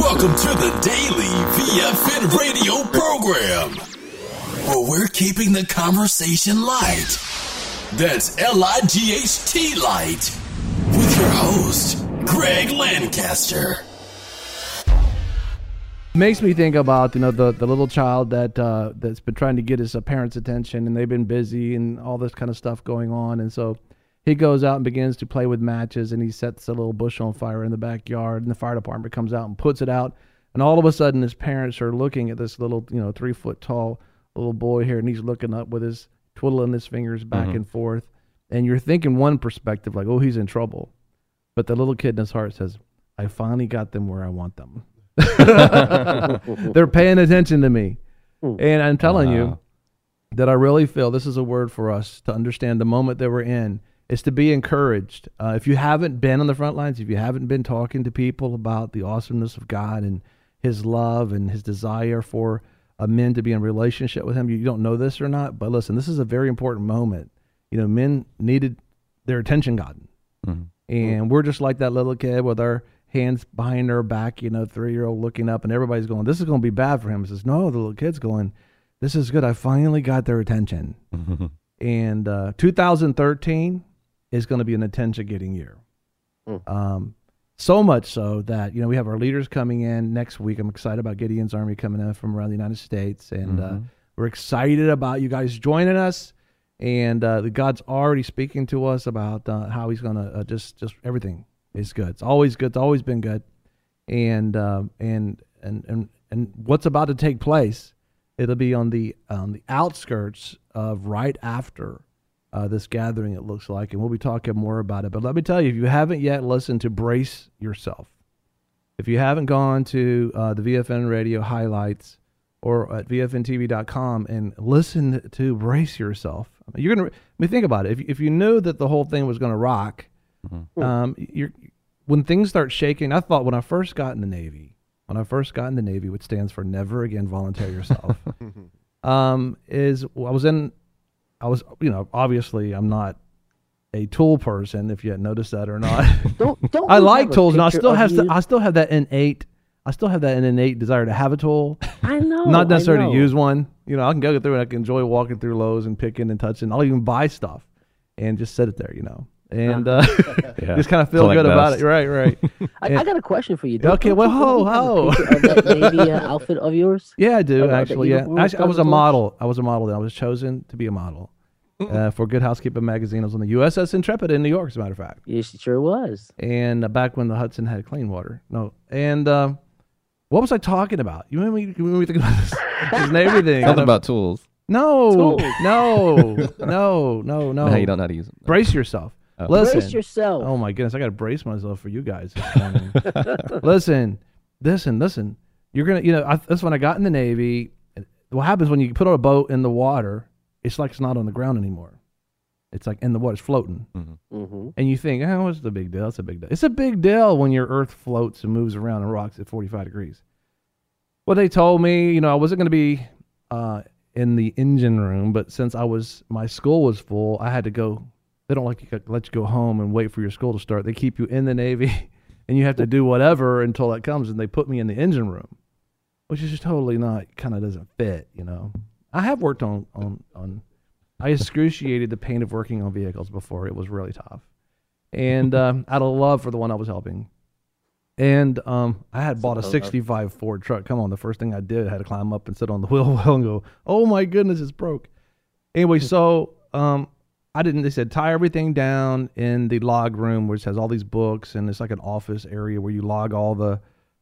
Welcome to the daily VFN radio program, where we're keeping the conversation light. That's LIGHT light, with your host, Greg Lancaster. Makes me think about the little child that's been trying to get his parents' attention, and they've been busy and all this kind of stuff going on, and so he goes out and begins to play with matches, and he sets a little bush on fire in the backyard, and the fire department comes out and puts it out, and all of a sudden his parents are looking at this little 3 foot tall little boy here, and he's looking up with his twiddling his fingers back and forth, and you're thinking one perspective like, oh, he's in trouble, but the little kid in his heart says, I finally got them where I want them. They're paying attention to me. And I'm telling you that I really feel this is a word for us to understand the moment that we're in, is to be encouraged. If you haven't been on the front lines, if you haven't been talking to people about the awesomeness of God and his love and his desire for men to be in relationship with him, you don't know this or not, but listen, this is a very important moment. Men needed their attention gotten. And we're just like that little kid with our hands behind our back, 3-year-old looking up, and everybody's going, this is going to be bad for him. He says, no, the little kid's going, this is good. I finally got their attention. And 2013 is going to be an attention-getting year. So much so that, we have our leaders coming in next week. I'm excited about Gideon's Army coming in from around the United States, and we're excited about you guys joining us. And God's already speaking to us about how he's going to just everything is good. It's always good. It's always been good. And what's about to take place, it'll be on the outskirts of right after this gathering, it looks like, and we'll be talking more about it. But let me tell you, if you haven't yet listened to Brace Yourself, if you haven't gone to the VFN Radio highlights or at VFNTV.com and listen to Brace Yourself, you're gonna. Think about it. If you knew that the whole thing was going to rock, when things start shaking, I thought when I first got in the Navy, which stands for Never Again Volunteer Yourself, obviously I'm not a tool person, if you hadn't noticed that or not. don't I like tools, and I still have that innate desire to have a tool. I know. Not necessarily to use one. I can go through and I can enjoy walking through Lowe's and picking and touching. I'll even buy stuff and just set it there, and just kind of feel good about it. Right. I got a question for you. Okay, well, ho. That Navy outfit of yours? Yeah, I do, actually, yeah. Actually, I was a model. I was chosen to be a model for Good Housekeeping magazine. I was on the USS Intrepid in New York, as a matter of fact. Yes, it sure was. And back when the Hudson had clean water. No. And what was I talking about? You want me to think about this and everything? Something about tools. No. No, you don't know how to use them. Brace yourself. Listen. Brace yourself. Oh my goodness, I got to brace myself for you guys. Listen. You're gonna, that's when I got in the Navy. What happens when you put a boat in the water? It's like it's not on the ground anymore. It's like in the water, it's floating. And you think, what's the big deal? It's a big deal. It's a big deal when your Earth floats and moves around and rocks at 45 degrees. Well, they told me, I wasn't going to be in the engine room, but since my school was full, I had to go. They don't let you go home and wait for your school to start. They keep you in the Navy, and you have to do whatever until that comes, and they put me in the engine room, which is just totally kind of doesn't fit, I have worked on I excruciated the pain of working on vehicles before. It was really tough. And out of love for the one I was helping. And I had bought a 65 Ford truck. Come on, the first thing I did, I had to climb up and sit on the wheel well and go, oh my goodness, it's broke. Anyway, so they said tie everything down in the log room, which has all these books, and it's like an office area where you log all the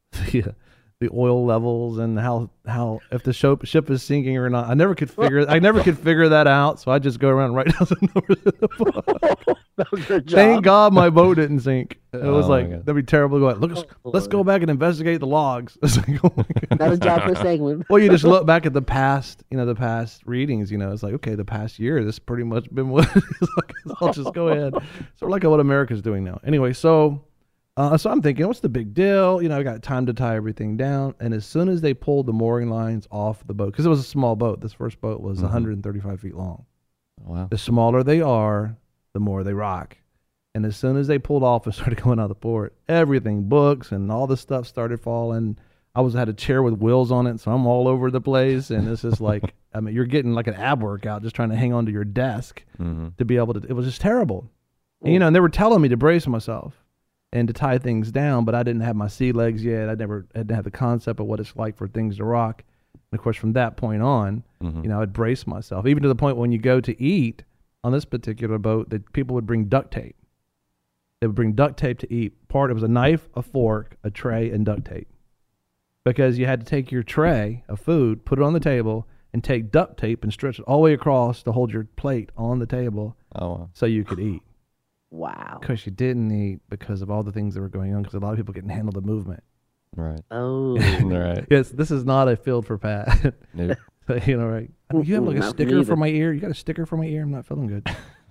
oil levels and how if the ship is sinking or not. I never could figure that out, so I just go around and write down the numbers in the book. That was your job. Thank God my boat didn't sink. It was that'd be terrible to go, let's go back and investigate the logs. It's like, oh my God. That was job for a segment. Well, you just look back at the past, the past readings, it's like, okay, the past year, this pretty much been what it is. I'll just go ahead. Sort of like what America's doing now. Anyway, so I'm thinking, what's the big deal? I got time to tie everything down. And as soon as they pulled the mooring lines off the boat, because it was a small boat, this first boat was 135 feet long. Wow. The smaller they are, the more they rock. And as soon as they pulled off and started going out of the port, everything, books and all this stuff started falling. I had a chair with wheels on it, so I'm all over the place. And this is like, I mean, you're getting like an ab workout just trying to hang on to your desk to be able to. It was just terrible. And, you know, and they were telling me to brace myself and to tie things down, but I didn't have my sea legs yet. I didn't have the concept of what it's like for things to rock. And of course, from that point on, you know, I'd brace myself, even to the point when you go to eat on this particular boat, that people would bring duct tape. They would bring duct tape to eat. It was a knife, a fork, a tray, and duct tape. Because you had to take your tray of food, put it on the table, and take duct tape and stretch it all the way across to hold your plate on the table so you could eat. Wow. Because you didn't eat because of all the things that were going on, because a lot of people couldn't handle the movement. Right. Oh. Right. Yes, this is not a field for Pat. Nope. You know, right? I mean, you have like a Not sticker me for my ear? You got a sticker for my ear? I'm not feeling good.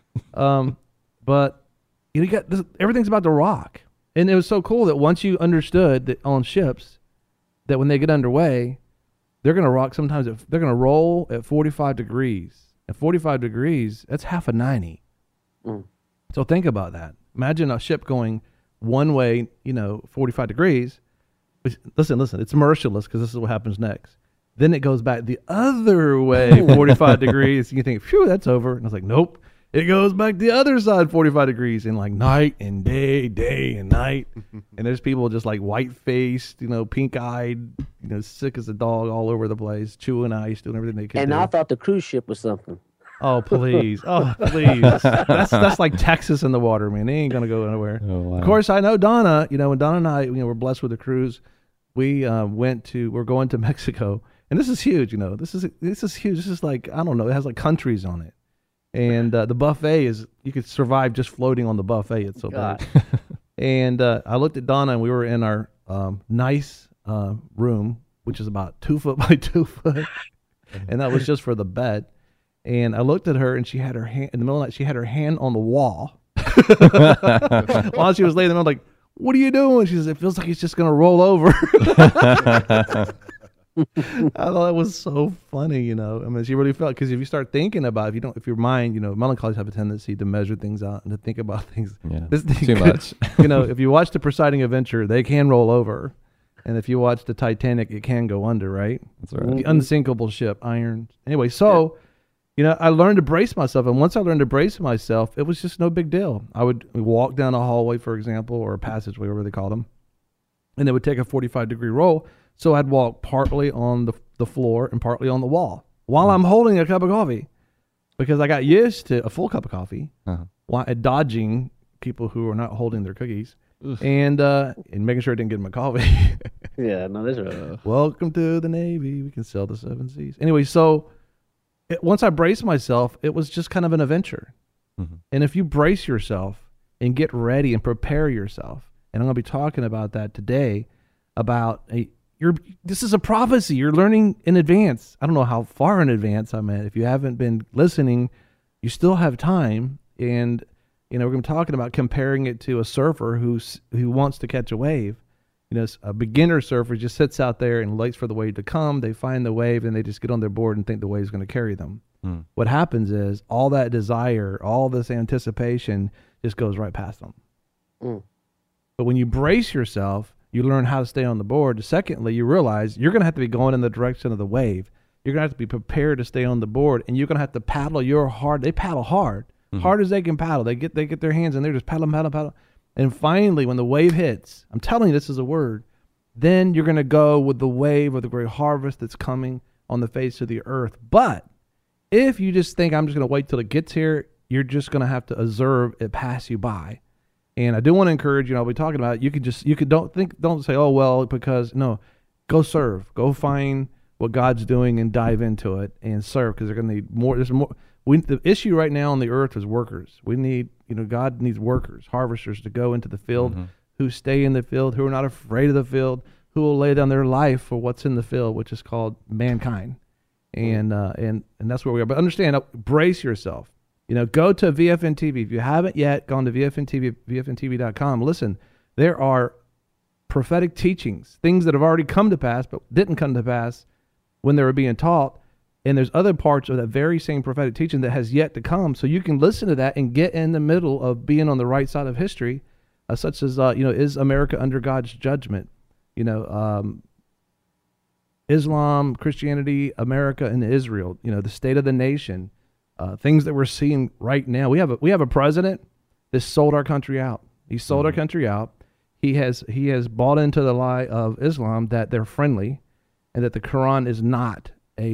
But you got this, everything's about to rock. And it was so cool that once you understood that on ships, that when they get underway, they're going to rock sometimes. They're going to roll at 45 degrees. At 45 degrees, that's half a 90. So think about that. Imagine a ship going one way, you know, 45 degrees. Listen, it's merciless because this is what happens next. Then it goes back the other way, 45 degrees. And you think, phew, that's over. And I was like, nope. It goes back the other side, 45 degrees, and like night and day, day and night. And there's people just like white-faced, you know, pink-eyed, you know, sick as a dog all over the place, chewing ice, doing everything they could And do. I thought the cruise ship was something. Oh, please. Oh, please. That's like Texas in the water, man. They ain't going to go anywhere. Oh, wow. Of course, I know Donna, you know, when Donna and I, you know, were blessed with a cruise, we're going to Mexico. And this is huge, you know. This is huge. This is like, I don't know, it has like countries on it. And the buffet is, you could survive just floating on the buffet. It's so big. And I looked at Donna, and we were in our nice room, which is about 2 foot by 2 foot. And that was just for the bed. And I looked at her, and she had her hand, in the middle of the night, she had her hand on the wall. While she was laying there, I'm like, what are you doing? She says, it feels like it's just going to roll over. I thought it was so funny, you know. I mean, she really felt, because if you start thinking about, if your mind, you know, melancholies have a tendency to measure things out and to think about things. Yeah, this thing too much. You know, if you watch The Presiding Adventure, they can roll over. And if you watch the Titanic, it can go under, right? That's right. The unsinkable ship, iron. Anyway, so, you know, I learned to brace myself. And once I learned to brace myself, it was just no big deal. I would walk down a hallway, for example, or a passageway, whatever they call them. And it would take a 45-degree roll. So I'd walk partly on the floor and partly on the wall while I'm holding a cup of coffee, because I got used to a full cup of coffee while dodging people who are not holding their cookies and making sure I didn't get my coffee. Yeah, no, this is Welcome to the Navy. We can sail the 7 seas. Anyway, so once I braced myself, it was just kind of an adventure. And if you brace yourself and get ready and prepare yourself, and I'm going to be talking about that today, about this is a prophecy. You're learning in advance. I don't know how far in advance I'm at. If you haven't been listening, you still have time. And, you know, we're going to be talking about comparing it to a surfer who wants to catch a wave. You know, a beginner surfer just sits out there and waits for the wave to come. They find the wave, and they just get on their board and think the wave is going to carry them. What happens is all that desire, all this anticipation just goes right past them. But when you brace yourself, you learn how to stay on the board. Secondly, you realize you're going to have to be going in the direction of the wave. You're going to have to be prepared to stay on the board, and you're going to have to paddle hard. They paddle hard, hard as they can paddle. They get their hands in there, just paddle. And finally, when the wave hits, I'm telling you, this is a word, then you're going to go with the wave of the great harvest that's coming on the face of the earth. But if you just think, I'm just going to wait till it gets here, you're just going to have to observe it pass you by. And I do want to encourage you, I'll be talking about it. Don't say, oh, well, because no, go serve, go find what God's doing and dive into it and serve, because they're going to need more. There's more. The issue right now on the earth is workers. We need, God needs workers, harvesters to go into the field, who stay in the field, who are not afraid of the field, who will lay down their life for what's in the field, which is called mankind. And that's where we are. But understand, brace yourself. Go to VFN TV. If you haven't yet gone to VFN TV, VFNTV.com, listen, there are prophetic teachings, things that have already come to pass, but didn't come to pass when they were being taught. And there's other parts of that very same prophetic teaching that has yet to come. So you can listen to that and get in the middle of being on the right side of history, such as, is America under God's judgment? Islam, Christianity, America, and Israel. The state of the nation, things that we're seeing right now. We have a president that sold our country out. He sold our country out. He has bought into the lie of Islam that they're friendly, and that the Quran is not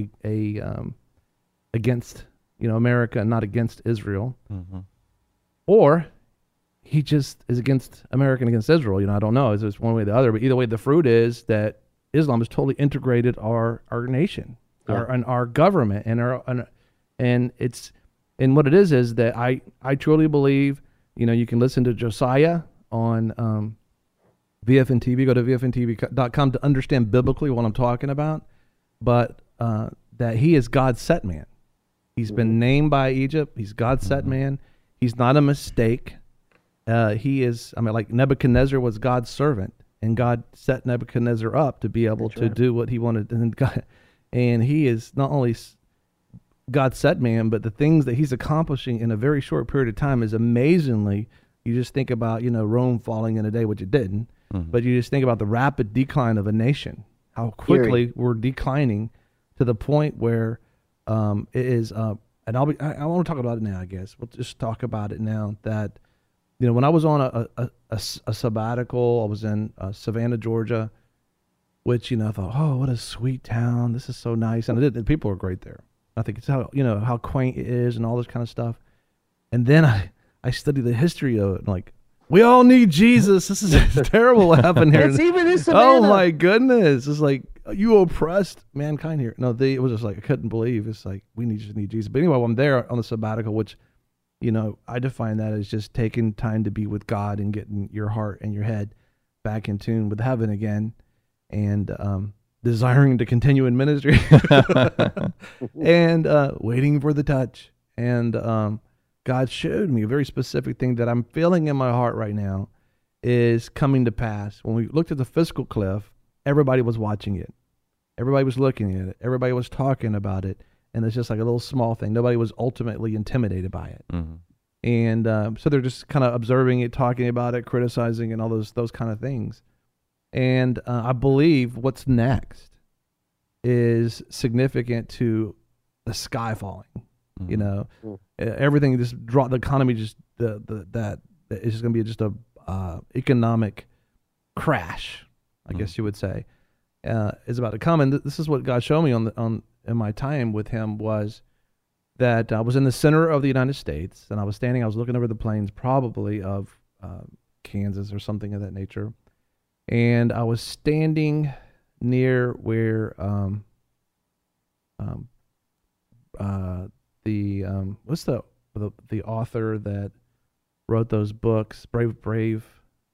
against America and not against Israel, or he just is against America and against Israel. I don't know. It's just one way or the other. But either way, the fruit is that Islam has totally integrated our nation, our government, and what it is that I truly believe. You can listen to Josiah on VFN TV. Go to VFNTV.com to understand biblically what I'm talking about. But that he is God's set man. He's been named by Egypt. He's God's set man. He's not a mistake. He is, like Nebuchadnezzar was God's servant, and God set Nebuchadnezzar up to be able to do what he wanted. And he is not only God's set man, but the things that he's accomplishing in a very short period of time is amazingly. You just think about, Rome falling in a day, which it didn't, but you just think about the rapid decline of a nation, how quickly we're declining to the point where it is, and I want to talk about it now, I guess. We'll just talk about it now that, when I was on a sabbatical, I was in Savannah, Georgia, which, I thought, oh, what a sweet town. This is so nice. And the people are great there. I think it's how quaint it is and all this kind of stuff. And then I studied the history of it. Like, we all need Jesus. This is terrible what happened here. It's even in Savannah. Oh my goodness. It's like, you oppressed mankind here. No, it was just like, I couldn't believe. It's like, we just need Jesus. But anyway, I'm there on the sabbatical, which, I define that as just taking time to be with God and getting your heart and your head back in tune with heaven again. And, desiring to continue in ministry and waiting for the touch. And God showed me a very specific thing that I'm feeling in my heart right now is coming to pass. When we looked at the fiscal cliff, everybody was watching it. Everybody was looking at it. Everybody was talking about it. And it's just like a little small thing. Nobody was ultimately intimidated by it. And so they're just kind of observing it, talking about it, criticizing, and all those kind of things. And I believe what's next is significant to the sky falling. Everything just dropped. The economy just that is just going to be just a economic crash, I guess you would say, is about to come. And this is what God showed me in my time with Him was that I was in the center of the United States, and I was looking over the plains, probably of Kansas or something of that nature. And I was standing near where what's the author that wrote those books, Brave.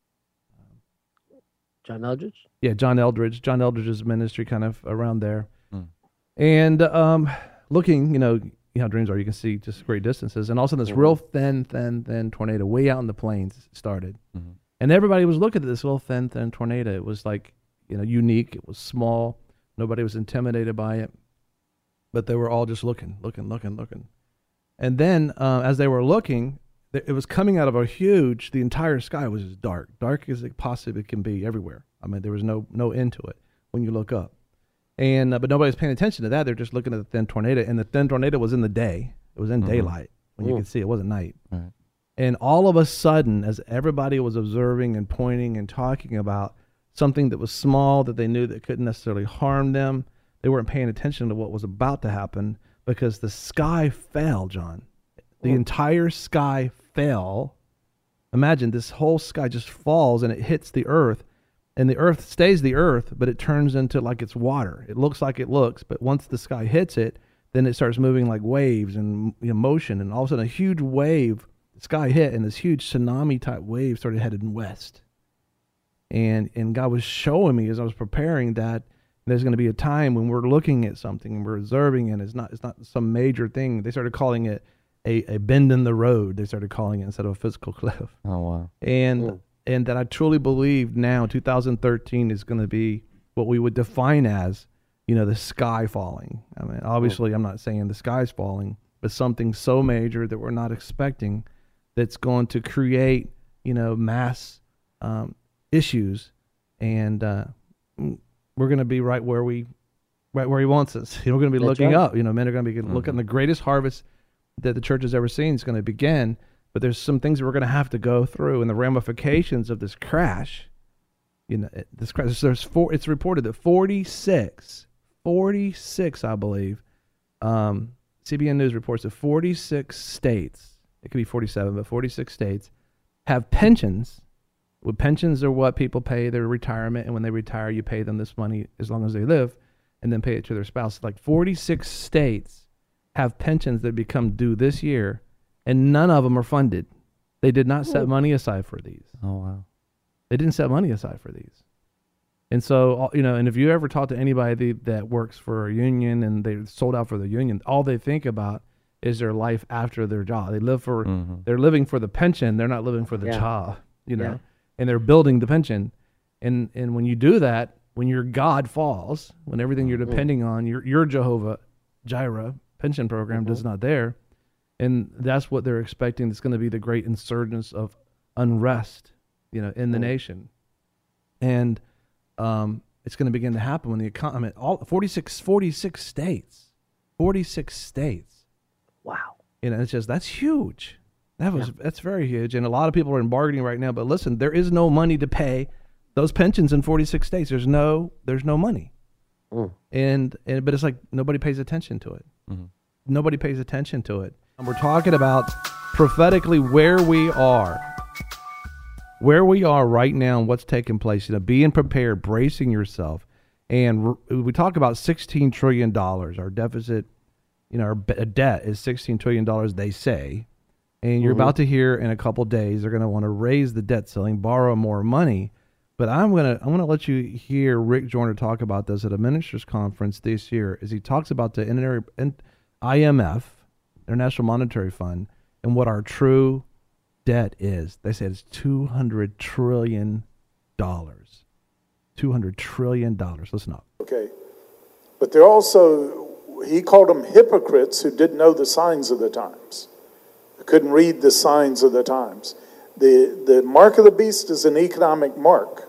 John Eldridge? Yeah, John Eldridge. John Eldridge's ministry kind of around there. And looking, you know how dreams are, you can see just great distances. And all of a sudden this real thin tornado way out in the plains started. And everybody was looking at this little thin tornado. It was like, unique. It was small. Nobody was intimidated by it. But they were all just looking. And then as they were looking, it was coming out of the entire sky was just dark as it possibly can be everywhere. I mean, there was no end to it when you look up. And but nobody's paying attention to that. They're just looking at the thin tornado. And the thin tornado was in the day. It was in daylight when you could see it. It wasn't night. Right. And all of a sudden, as everybody was observing and pointing and talking about something that was small that they knew that couldn't necessarily harm them, they weren't paying attention to what was about to happen because the sky fell, John. The entire sky fell. Imagine this whole sky just falls and it hits the earth. And the earth stays the earth, but it turns into like it's water. It looks like it looks, but once the sky hits it, then it starts moving like waves and motion. And all of a sudden a huge wave, the sky hit, and this huge tsunami type wave started heading west. And God was showing me as I was preparing that there's going to be a time when we're looking at something and we're observing it. It's not some major thing. They started calling it a bend in the road. They started calling it instead of a physical cliff. Oh, wow. And that I truly believe now 2013 is going to be what we would define as, the sky falling. I mean, obviously I'm not saying the sky's falling, but something so major that we're not expecting that's going to create, mass issues. And we're going to be right where we right where he wants us. We're going to be That's looking right. up. Men are going to be looking. The greatest harvest that the church has ever seen is going to begin. But there's some things that we're going to have to go through, and the ramifications of this crash. This crash. It's reported that 46, I believe. CBN News reports that 46 states. It could be 47, but 46 states have pensions. Well, pensions are what people pay their retirement, and when they retire, you pay them this money as long as they live, and then pay it to their spouse. Like 46 states have pensions that become due this year, and none of them are funded. They did not set money aside for these. Oh, wow. They didn't set money aside for these. And so, and if you ever talk to anybody that works for a union and they sold out for the union, all they think about is their life after their job. They live for, they're living for the pension. They're not living for the job, and they're building the pension. And when you do that, when your God falls, when everything you're depending on, your Jehovah Jireh pension program is not there, and that's what they're expecting. It's going to be the great insurgence of unrest, in the nation. And it's going to begin to happen when the economy, 46 states. Wow. It's just, that's huge. That's very huge. And a lot of people are in bargaining right now, but listen, there is no money to pay those pensions in 46 states. There's no money. But it's like nobody pays attention to it. Nobody pays attention to it. And we're talking about prophetically where we are right now and what's taking place. Being prepared, bracing yourself. And we talk about $16 trillion. Our deficit, our debt is $16 trillion, they say. And you're about to hear in a couple days they're going to want to raise the debt ceiling, borrow more money. But I'm gonna let you hear Rick Joyner talk about this at a ministers' conference this year, as he talks about the IMF, International Monetary Fund, and what our true debt is. They said it's $200 trillion. $200 trillion. Listen up. Okay, but they're also, he called them hypocrites who didn't know the signs of the times, couldn't read the signs of the times. The mark of the beast is an economic mark.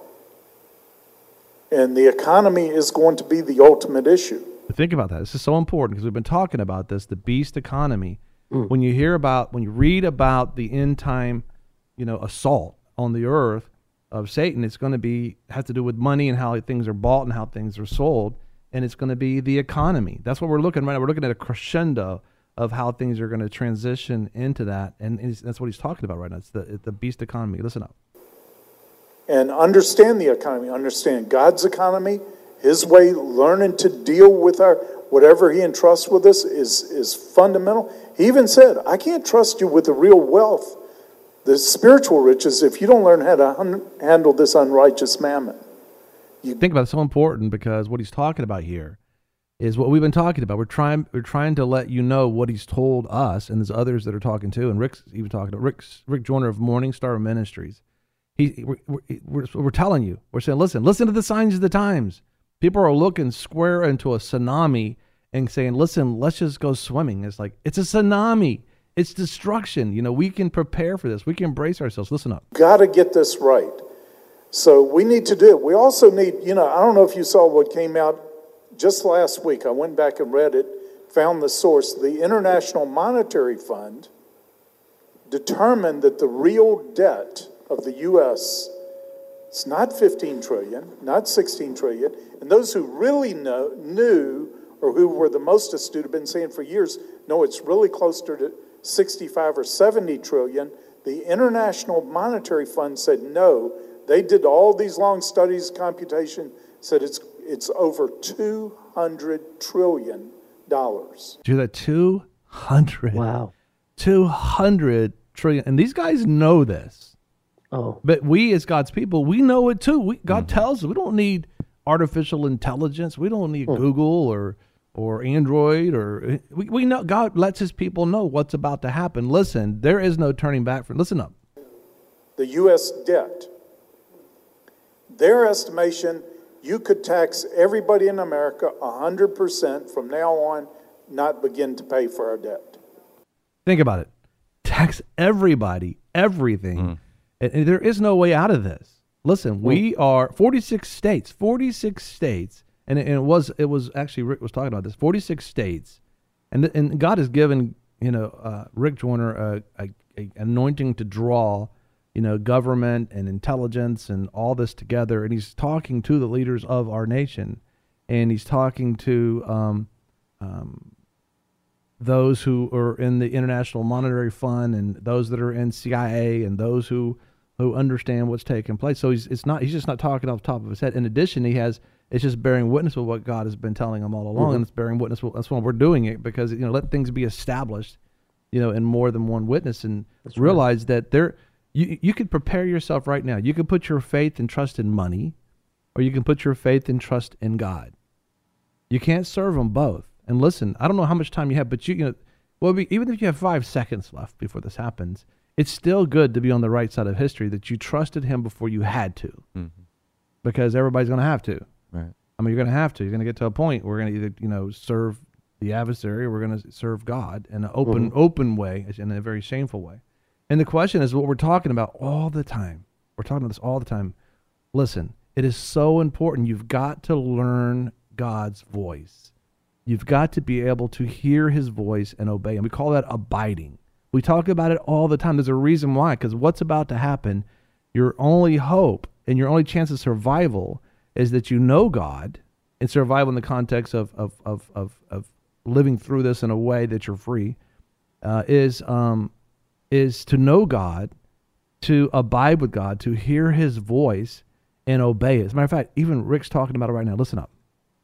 And the economy is going to be the ultimate issue. Think about that. This is so important because we've been talking about this, the beast economy. When you read about the end time, assault on the earth of Satan, it's going to have to do with money and how things are bought and how things are sold. And it's going to be the economy. That's what we're looking right now. We're looking at a crescendo of how things are going to transition into that. And that's what he's talking about right now. It's the beast economy. Listen up. And understand the economy, understand God's economy, his way, learning to deal with whatever he entrusts with us is fundamental. He even said, I can't trust you with the real wealth, the spiritual riches, if you don't learn how to handle this unrighteous mammon. You think about it, it's so important because what he's talking about here is what we've been talking about. We're trying to let you know what he's told us, and there's others that are talking too. And Rick's even talking to Rick Joyner of Morningstar Ministries. We're telling you, we're saying, listen to the signs of the times. People are looking square into a tsunami and saying, listen, let's just go swimming. It's like, it's a tsunami. It's destruction. We can prepare for this. We can brace ourselves. Listen up. Got to get this right. So we need to do it. We also need, I don't know if you saw what came out just last week. I went back and read it, found the source. The International Monetary Fund determined that the real debt of the U.S. it's not 15 trillion, not 16 trillion. And those who really knew, or who were the most astute, have been saying for years, no, it's really closer to 65 or 70 trillion. The International Monetary Fund said no. They did all these long studies, computation, said it's over $200 trillion. Do that 200. Wow. 200 trillion. And these guys know this. Oh. But we as God's people, we know it too. God tells us we don't need artificial intelligence. We don't need Google or Android or we know God lets his people know what's about to happen. Listen, there is no turning back listen up. The U.S. debt. Their estimation, you could tax everybody in America 100% from now on, not begin to pay for our debt. Think about it. Tax everybody, everything. And there is no way out of this. Listen, we are 46 states, And it was actually, Rick was talking about this, 46 states. And God has given, Rick Joyner a anointing to draw, government and intelligence and all this together. And he's talking to the leaders of our nation. And he's talking to those who are in the International Monetary Fund and those that are in CIA and those who understand what's taking place. So he's just not talking off the top of his head. In addition, it's just bearing witness with what God has been telling him all along, and it's bearing witness. That's why we're doing it, because let things be established, in more than one witness, and realize that you could prepare yourself right now. You can put your faith and trust in money, or you can put your faith and trust in God. You can't serve them both. And listen, I don't know how much time you have, but even if you have 5 seconds left before this happens, it's still good to be on the right side of history, that you trusted him before you had to, because everybody's going to have to. Right. I mean, you're going to have to. You're going to get to a point where we're going to either, serve the adversary, or we're going to serve God in an open way, in a very shameful way. And the question is what we're talking about all the time. We're talking about this all the time. Listen, it is so important. You've got to learn God's voice. You've got to be able to hear his voice and obey him. We call that abiding. We talk about it all the time. There's a reason why, because what's about to happen, your only hope and your only chance of survival is that you know God, and survival in the context of living through this in a way that you're free, is to know God, to abide with God, to hear his voice and obey it. As a matter of fact, even Rick's talking about it right now. Listen up.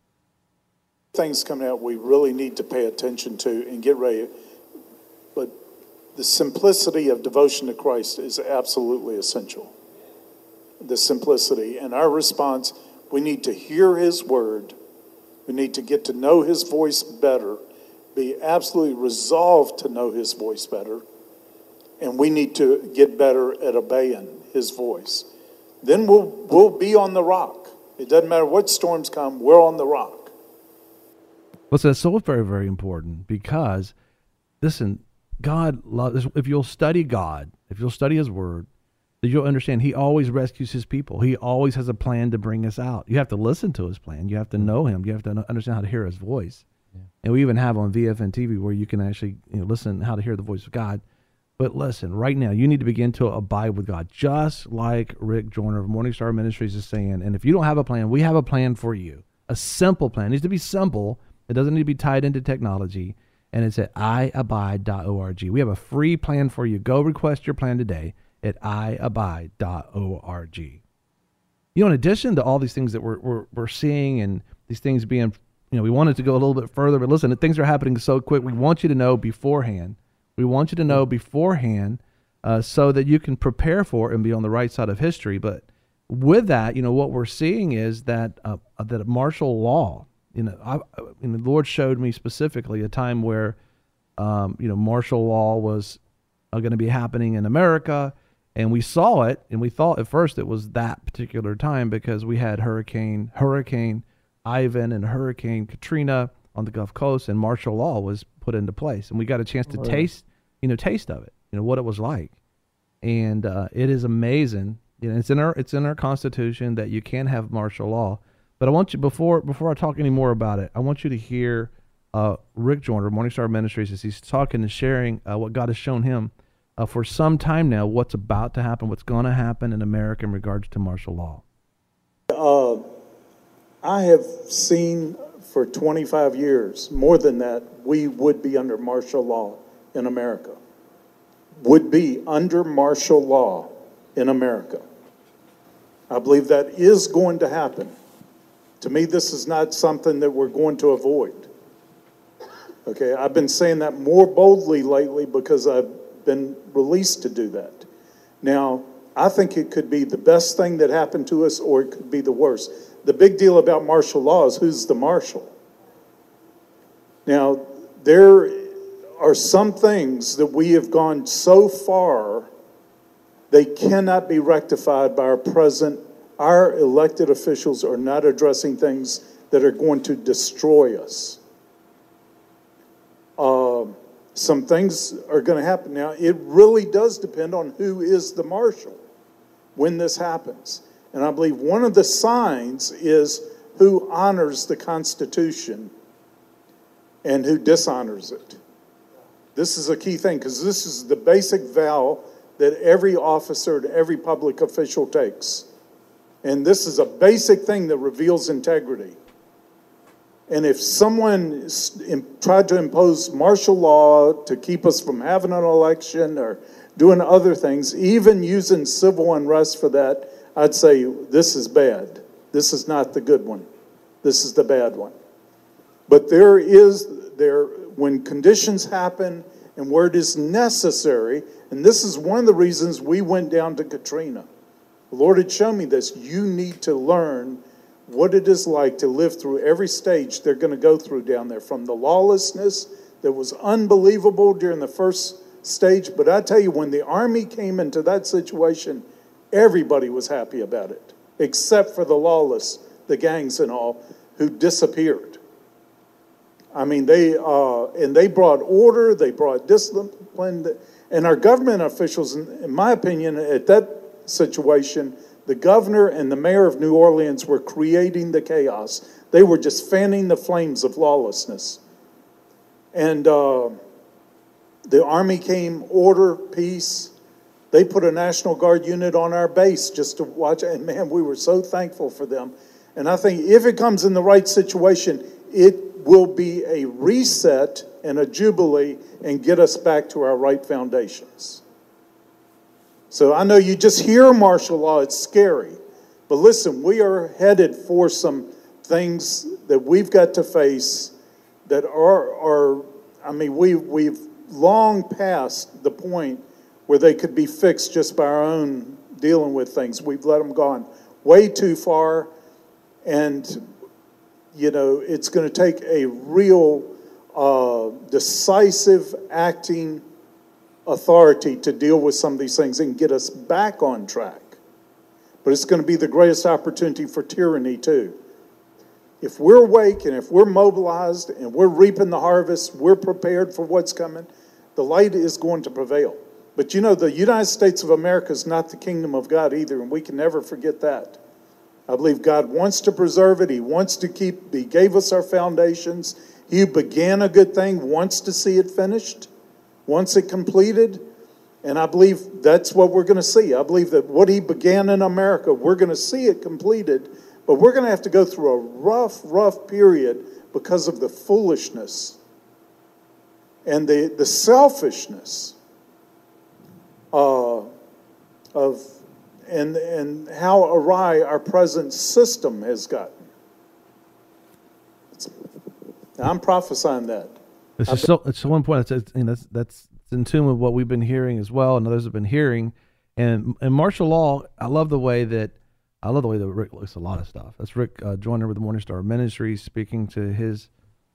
Things coming out we really need to pay attention to and get ready. But the simplicity of devotion to Christ is absolutely essential. The simplicity. And our response, we need to hear his word. We need to get to know his voice better, be absolutely resolved to know his voice better. And we need to get better at obeying his voice. Then we'll be on the rock. It doesn't matter what storms come, we're on the rock. Listen, it's so very, very important, because, listen, God loves, if you'll study God, if you'll study his word, then you'll understand he always rescues his people. He always has a plan to bring us out. You have to listen to his plan. You have to know him. You have to understand how to hear his voice. Yeah. And we even have on VFN TV where you can actually listen how to hear the voice of God. But listen, right now, you need to begin to abide with God, just like Rick Joyner of Morning Star Ministries is saying. And if you don't have a plan, we have a plan for you. A simple plan. It needs to be simple. It doesn't need to be tied into technology. And it's at iabide.org. We have a free plan for you. Go request your plan today at iabide.org. In addition to all these things that we're seeing, and these things being, we wanted to go a little bit further, but listen, things are happening so quick. We want you to know beforehand. So that you can prepare for it and be on the right side of history. But with that, what we're seeing is that martial law. The Lord showed me specifically a time where, martial law was going to be happening in America, and we saw it, and we thought at first it was that particular time because we had Hurricane Ivan and Hurricane Katrina on the Gulf Coast, and martial law was put into place, and we got a chance to taste of it, what it was like, and it is amazing. It's in our Constitution that you can have martial law. But I want you, before I talk any more about it, I want you to hear Rick Joyner of Morning Star Ministries as he's talking and sharing what God has shown him for some time now, what's about to happen, what's going to happen in America in regards to martial law. I have seen for 25 years, more than that, we would be under martial law in America. Would be under martial law in America. I believe that is going to happen. To me, this is not something that we're going to avoid. Okay, I've been saying that more boldly lately because I've been released to do that. Now, I think it could be the best thing that happened to us, or it could be the worst. The big deal about martial law is who's the marshal. Now, there are some things that we have gone so far, they cannot be rectified by our present. Our elected officials are not addressing things that are going to destroy us. Some things are going to happen. Now, it really does depend on who is the marshal when this happens. And I believe one of the signs is who honors the Constitution and who dishonors it. This is a key thing, because this is the basic vow that every officer and every public official takes. And this is a basic thing that reveals integrity. And if someone tried to impose martial law to keep us from having an election or doing other things, even using civil unrest for that, I'd say this is bad. This is not the good one. This is the bad one. But when conditions happen and where it is necessary, and this is one of the reasons we went down to Katrina. The Lord had shown me this. You need to learn what it is like to live through every stage they're going to go through down there, from the lawlessness that was unbelievable during the first stage. But I tell you, when the army came into that situation, everybody was happy about it, except for the lawless, the gangs and all, who disappeared. I mean, they brought order, they brought discipline, and our government officials, in my opinion, at that situation, the governor and the mayor of New Orleans were creating the chaos. They were just fanning the flames of lawlessness. And the army came, order, peace. They put a National Guard unit on our base just to watch it. And man, we were so thankful for them. And I think if it comes in the right situation, it will be a reset and a jubilee and get us back to our right foundations. So I know you just hear martial law, it's scary. But listen, we are headed for some things that we've got to face that we've long passed the point where they could be fixed just by our own dealing with things. We've let them gone way too far. And, it's going to take a real decisive acting authority to deal with some of these things and get us back on track. But it's going to be the greatest opportunity for tyranny too. If we're awake and if we're mobilized and we're reaping the harvest, we're prepared for what's coming, the light is going to prevail. But the United States of America is not the kingdom of God either, and we can never forget that. I believe God wants to preserve it. He wants to He gave us our foundations. He who began a good thing wants to see it finished, wants it completed. And I believe that's what we're going to see. I believe that what He began in America, we're going to see it completed. But we're going to have to go through a rough period because of the foolishness and the selfishness and how awry our present system has gotten. I'm prophesying that. It's one point. That's in tune with what we've been hearing as well, and others have been hearing. And martial law, I love the way that Rick looks at a lot of stuff. That's Rick Joyner with the Morning Star Ministries, speaking to his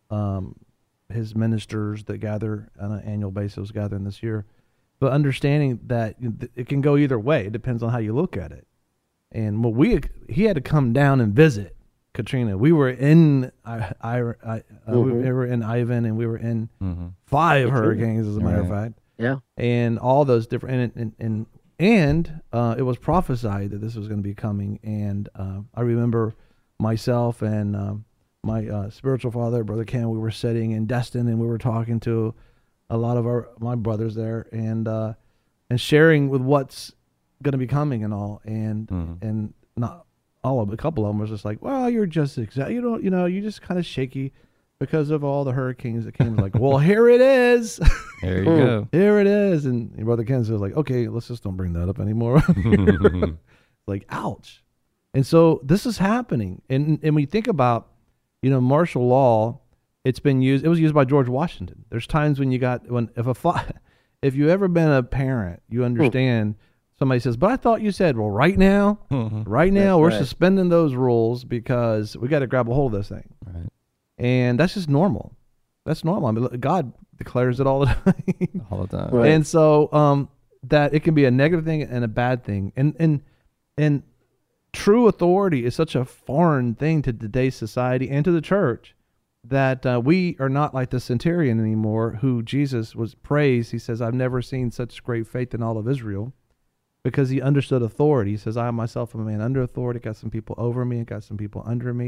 ministers that gather on an annual basis, gathering this year. But understanding that it can go either way. It depends on how you look at it. And he had to come down and visit Katrina. We were in we were in Ivan, and we were in 5 hurricanes, as a matter of fact. Yeah. And all those different and it was prophesied that this was going to be coming. And I remember myself and my spiritual father, Brother Ken, we were sitting in Destin, and we were talking to a lot of my brothers there, and sharing with what's going to be coming and all, and not all of a couple of them was just like, well, you're just you're just kind of shaky because of all the hurricanes that came. Like, well, here it is. There you go. Here it is. And Brother Ken was like, okay, let's just don't bring that up anymore. Like, ouch. And so this is happening, and we think about martial law. It was used by George Washington. There's times when if you ever been a parent, you understand. Somebody says, but I thought you said, well, right now, we're suspending those rules because we got to grab a hold of this thing. Right. And that's just normal. That's normal. I mean, God declares it all the time. All the time. Right. And so that it can be a negative thing and a bad thing. And true authority is such a foreign thing to today's society and to the church, that we are not like the centurion anymore, who Jesus was praised. He says, I've never seen such great faith in all of Israel, because he understood authority. He says, I myself am a man under authority, got some people over me and got some people under me.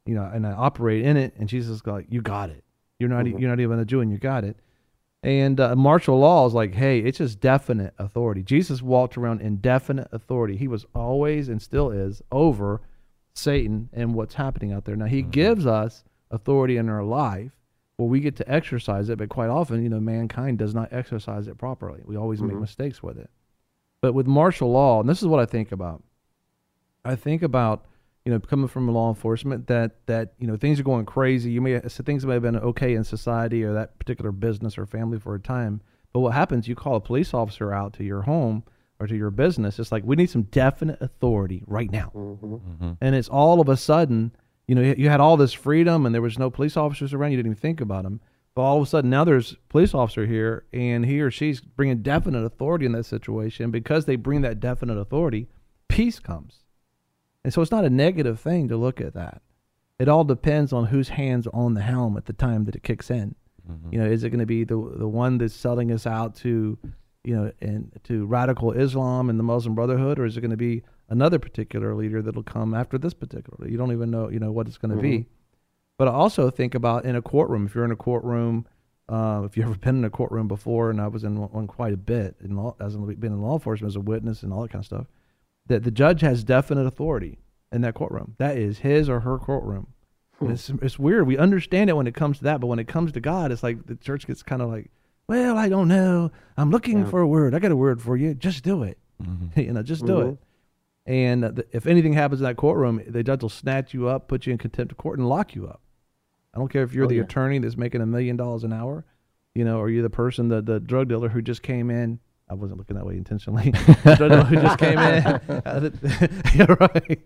and I operate in it. And Jesus is like, you got it. You're not even a Jew, and you got it. And martial law is like, hey, it's just definite authority. Jesus walked around in definite authority. He was always and still is over Satan and what's happening out there. Now, he gives us authority in our life where we get to exercise it, but quite often, mankind does not exercise it properly. We always make mistakes with it. But with martial law, and this is what I think about. I think about, coming from law enforcement, that things are going crazy. Things may have been okay in society or that particular business or family for a time. But what happens, you call a police officer out to your home or to your business. It's like, we need some definite authority right now. And it's all of a sudden, you had all this freedom and there was no police officers around. You didn't even think about them. But all of a sudden now there's a police officer here and he or she's bringing definite authority in that situation. Because they bring that definite authority, peace comes. And so it's not a negative thing to look at that. It all depends on whose hands are on the helm at the time that it kicks in. Is it going to be the one that's selling us out to, and to radical Islam and the Muslim Brotherhood, or is it going to be another particular leader that'll come after this particular? You don't even know, what it's going to be. But I also think about in a courtroom. If you're in a courtroom, if you've ever been in a courtroom before, and I was in one quite a bit, as I've been in law enforcement as a witness and all that kind of stuff, that the judge has definite authority in that courtroom. That is his or her courtroom. It's weird. We understand it when it comes to that, but when it comes to God, it's like the church gets kind of like, well, I don't know. I'm looking for a word. I got a word for you. Just do it. Just do it. And if anything happens in that courtroom, the judge will snatch you up, put you in contempt of court, and lock you up. I don't care if you're the attorney that's making $1 million an hour, or you're the person, the drug dealer who just came in. I wasn't looking that way intentionally. The drug dealer who just came in. Yeah, right.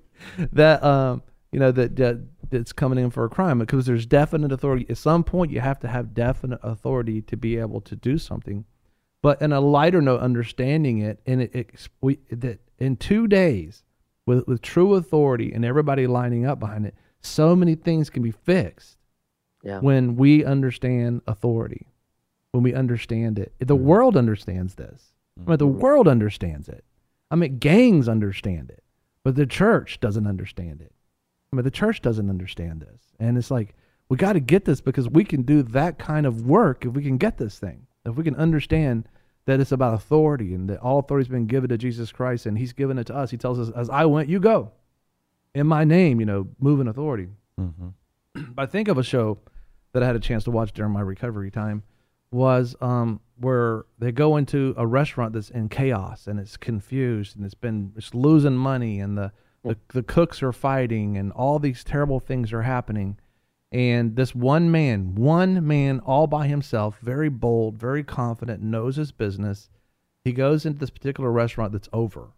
That, that's coming in for a crime, because there's definite authority. At some point, you have to have definite authority to be able to do something. But in a lighter note, understanding it, and that in 2 days, with true authority and everybody lining up behind it, so many things can be fixed when we understand authority, when we understand it. The world understands this. The world understands it. Gangs understand it, but the church doesn't understand it. The church doesn't understand this. And it's like, we got to get this, because we can do that kind of work if we can get this thing. If we can understand that it's about authority and that all authority has been given to Jesus Christ and he's given it to us. He tells us, as I went, you go. In my name, move in authority. But I think of a show that I had a chance to watch during my recovery time was where they go into a restaurant that's in chaos and it's confused and it's losing money and the cooks are fighting and all these terrible things are happening. And this one man all by himself, very bold, very confident, knows his business. He goes into this particular restaurant that's over.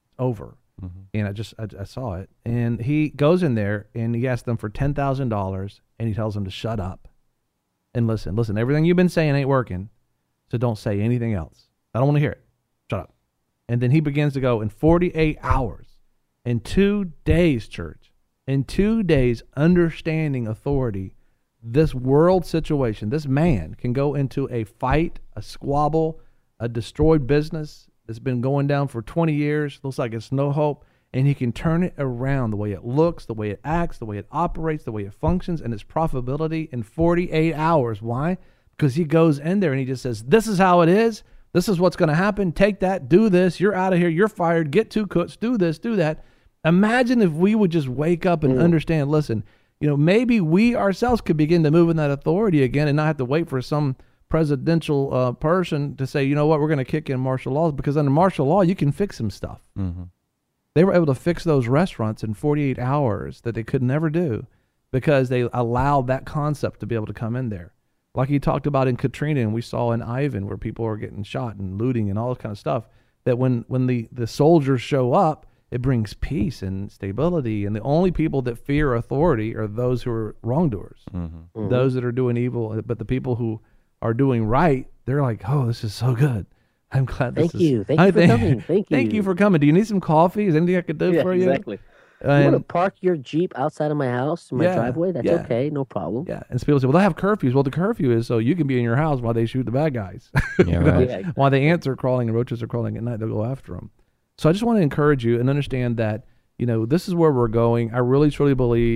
And I saw it. And he goes in there and he asks them for $10,000 and he tells them to shut up and listen, everything you've been saying ain't working. So don't say anything else. I don't want to hear it. Shut up. And then he begins to go in 48 hours, in 2 days, church, in 2 days, understanding authority, this world situation, this man can go into a fight, a squabble, a destroyed business that's been going down for 20 years, looks like it's no hope, and he can turn it around, the way it looks, the way it acts, the way it operates, the way it functions, and its profitability in 48 hours. Why? Because he goes in there and he just says, this is how it is. This is what's going to happen. Take that, do this. You're out of here. You're fired. Get 2 cooks. Do this, do that. Imagine if we would just wake up and understand, listen, maybe we ourselves could begin to move in that authority again and not have to wait for some presidential person to say, you know what, we're going to kick in martial laws, because under martial law, you can fix some stuff. They were able to fix those restaurants in 48 hours that they could never do because they allowed that concept to be able to come in there. Like he talked about in Katrina, and we saw in Ivan, where people are getting shot and looting and all that kind of stuff, that when the soldiers show up, it brings peace and stability. And the only people that fear authority are those who are wrongdoers, those that are doing evil. But the people who are doing right, they're like, oh, this is so good. I'm glad this is. Thank you for coming. Thank you. Thank you for coming. Do you need some coffee? Is there anything I could do for you? Exactly. You want to park your Jeep outside of my house, in my driveway? That's okay. No problem. Yeah. And so people say, well, they have curfews. Well, the curfew is so you can be in your house while they shoot the bad guys. Yeah, right. While the ants are crawling and roaches are crawling at night, they'll go after them. So I just want to encourage you and understand that, this is where we're going. I really, truly believe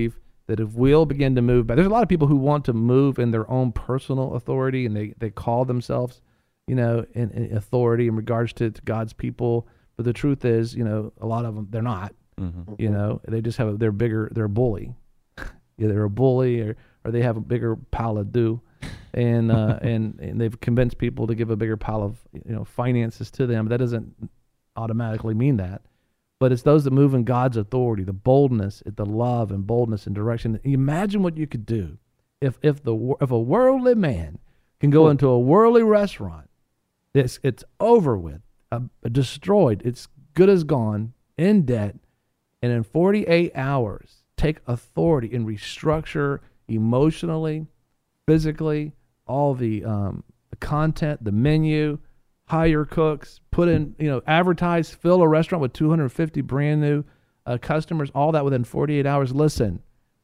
that if we'll begin to move back, there's a lot of people who want to move in their own personal authority, and they call themselves, in authority in regards to God's people. But the truth is, a lot of them, they're not. They just have they're a bully. They're a bully, or they have a bigger pile of due, and they've convinced people to give a bigger pile of finances to them. That doesn't automatically mean that. But it's those that move in God's authority, the boldness, the love and boldness and direction. Imagine what you could do if a worldly man can go into a worldly restaurant. It's over with, destroyed, it's good as gone, in debt, and in 48 hours take authority and restructure emotionally, physically, all the content, the menu, hire cooks, put in, advertise, fill a restaurant with 250 brand new customers, all that within 48 hours. Listen,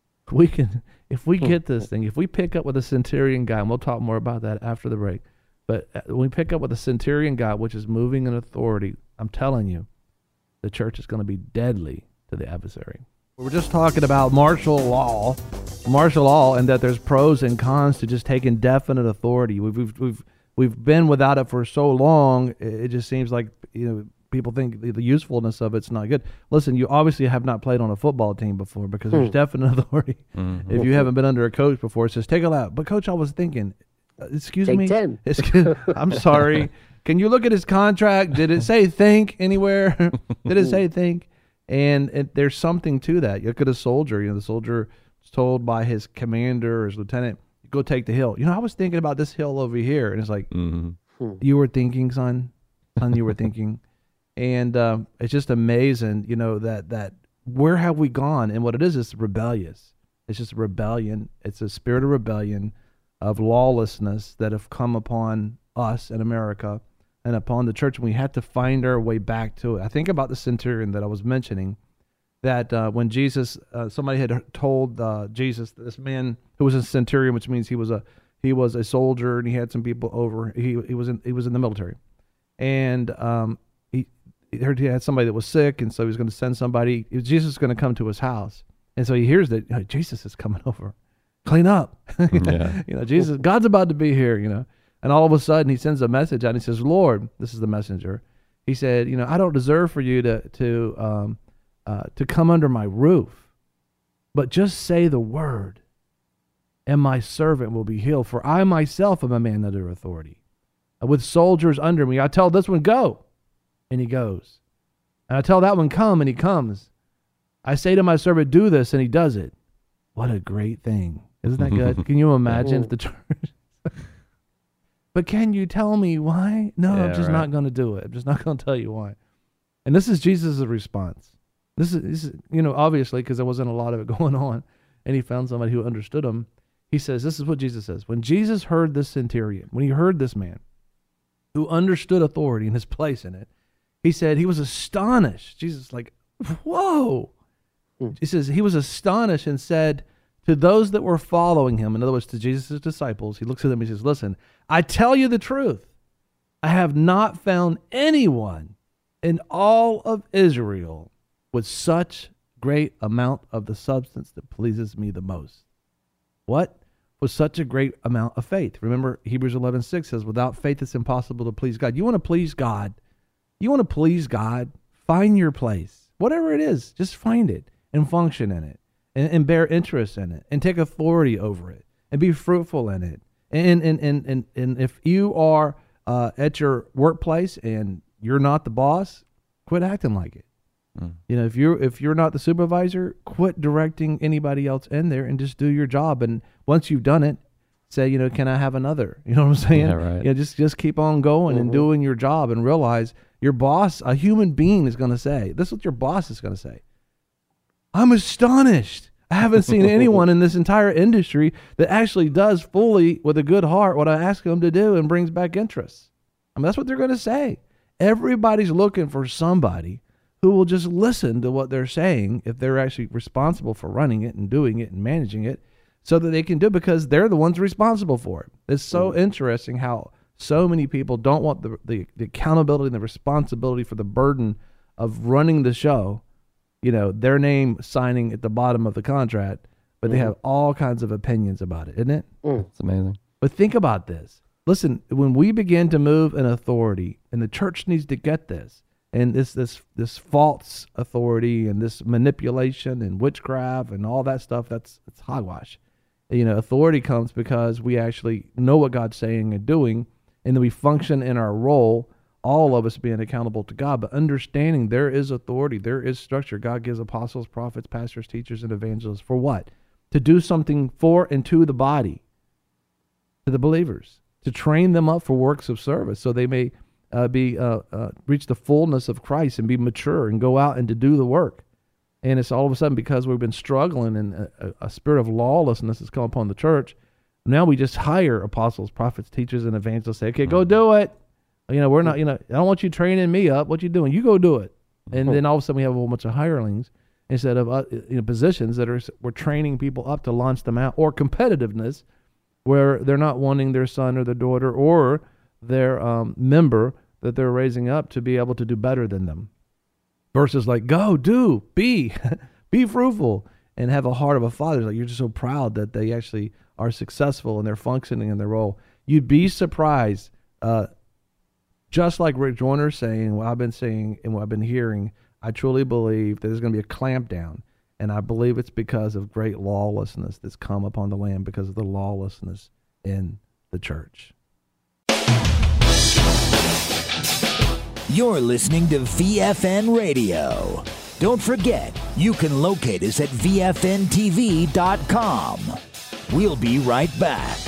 if we get this thing, if we pick up with a centurion guy, and we'll talk more about that after the break, but when we pick up with a centurion guy, which is moving in authority, I'm telling you, the church is going to be deadly to the adversary. We're just talking about martial law, and that there's pros and cons to just taking definite authority. We've been without it for so long, it just seems like people think the usefulness of it's not good. Listen, you obviously have not played on a football team before, because there's definite authority. If you haven't been under a coach before, it says take a lap. But coach, I was thinking, excuse take me, 10. I'm sorry. Can you look at his contract? Did it say think anywhere? Did it say think? And there's something to that. You look at a soldier. The soldier is told by his commander or his lieutenant, go take the hill. I was thinking about this hill over here, and it's like, you were thinking, son, you were thinking, and it's just amazing, that where have we gone? And what it is rebellious. It's just rebellion. It's a spirit of rebellion, of lawlessness that have come upon us in America and upon the church. And we had to find our way back to it. I think about the centurion that I was mentioning, that when Jesus, somebody had told Jesus, this man who was a centurion, which means he was a soldier, and he had some people over. He was in the military, and he heard he had somebody that was sick, and so he was going to send somebody. Jesus was going to come to his house, and so he hears that Jesus is coming over, clean up. Jesus, God's about to be here. And all of a sudden he sends a message out, and he says, Lord, this is the messenger. He said, I don't deserve for you to come under my roof, but just say the word, and my servant will be healed. For I myself am a man under authority, with soldiers under me. I tell this one, go, and he goes. And I tell that one, come, and he comes. I say to my servant, do this, and he does it. What a great thing. Isn't that good? Can you imagine if the church... But can you tell me why? No, I'm just not going to do it. I'm just not going to tell you why. And this is Jesus' response. This is obviously, because there wasn't a lot of it going on, and he found somebody who understood him. He says, this is what Jesus says. When Jesus heard this centurion, when he heard this man who understood authority and his place in it, he said he was astonished. Jesus like, whoa. He says he was astonished and said to those that were following him, in other words, to Jesus' disciples, he looks at them and he says, listen, I tell you the truth. I have not found anyone in all of Israel with such great amount of the substance that pleases me the most. What? With such a great amount of faith. Remember, Hebrews 11:6 says, without faith it's impossible to please God. You want to please God? Find your place. Whatever it is, just find it and function in it and bear interest in it and take authority over it and be fruitful in it. And if you are at your workplace and you're not the boss, quit acting like it. If you're not the supervisor, quit directing anybody else in there and just do your job. And once you've done it, say, can I have another? You know what I'm saying? Yeah, right. Just keep on going and doing your job, and realize your boss, a human being, is going to say, this is what your boss is going to say. I'm astonished. I haven't seen anyone in this entire industry that actually does fully with a good heart what I ask them to do and brings back interest. That's what they're going to say. Everybody's looking for somebody who will just listen to what they're saying if they're actually responsible for running it and doing it and managing it, so that they can do it, because they're the ones responsible for it. It's so interesting how so many people don't want the accountability and the responsibility for the burden of running the show, their name signing at the bottom of the contract, but they have all kinds of opinions about it, isn't it? It's amazing. But think about this. Listen, when we begin to move in authority, and the church needs to get this, and this false authority and this manipulation and witchcraft and all that stuff, it's hogwash. Authority comes because we actually know what God's saying and doing, and then we function in our role, all of us being accountable to God, but understanding there is authority, there is structure. God gives apostles, prophets, pastors, teachers, and evangelists for what? To do something for and to the body, to the believers, to train them up for works of service so they may reach the fullness of Christ and be mature and go out and to do the work. And it's all of a sudden, because we've been struggling and a spirit of lawlessness has come upon the church, now we just hire apostles, prophets, teachers, and evangelists. Say, okay, go do it. We're not, I don't want you training me up. What you doing? You go do it. And then all of a sudden we have a whole bunch of hirelings instead of positions that we're training people up to launch them out, or competitiveness where they're not wanting their son or their daughter or their member that they're raising up to be able to do better than them. Versus like, go, do, be fruitful, and have a heart of a father. Like, you're just so proud that they actually are successful and they're functioning in their role. You'd be surprised, just like Rick Joyner's saying, what I've been saying and what I've been hearing, I truly believe that there's going to be a clamp down. And I believe it's because of great lawlessness that's come upon the land because of the lawlessness in the church. You're listening to VFN Radio. Don't forget, you can locate us at VFNTV.com. We'll be right back.